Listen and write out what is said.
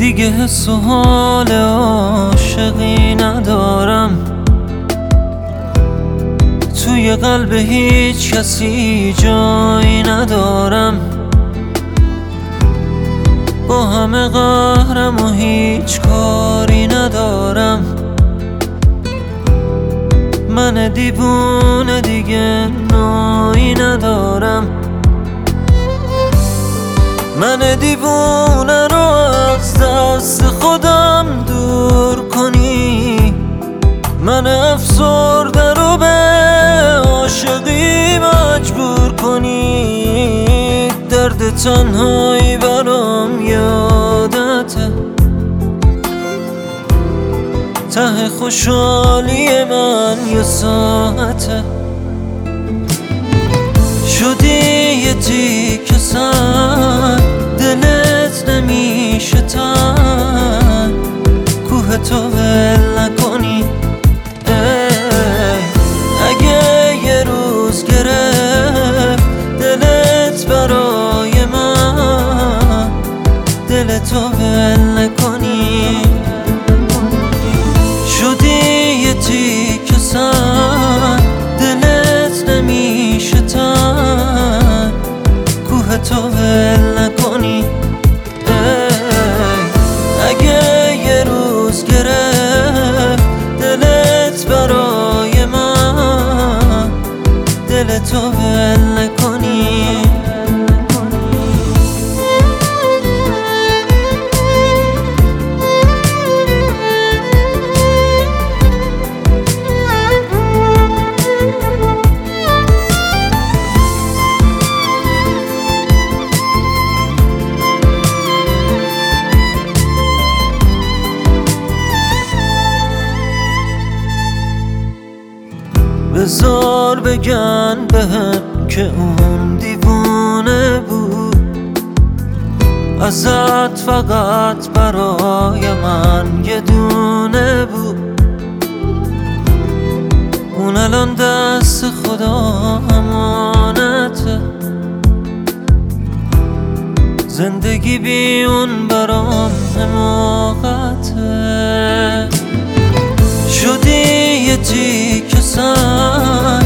دیگه حس و حال عاشقی ندارم، توی قلب هیچ کسی جایی ندارم. با همه قهرم و هیچ کاری ندارم. من دیوونه دیگه نایی ندارم. من دیوونه رو از دست خودم دور کنی، من افسرده رو به عاشقی مجبور کنی. درد تنهایی برام یادته، ته خوشحالی من یه ساعته. شدی یه تیکه سر، دلت نمیشه تن، کوه تو ول نکنی. اگه یه روز گرفت دلت برای من، دلتو ول نکنی. شدی یه تیکه سر، دلت نمیشه تن، کوه تو ول نکنی. اگه یه روز گرفت دلت برای من، دلتو ول نکنی. بذار بگن بهم که اون دیوونه بود، ازت فقط برای من یه دونه بود. اون الان دست خدا امانته، زندگی بی اون برام حماقته. شدی یه تیکه سر،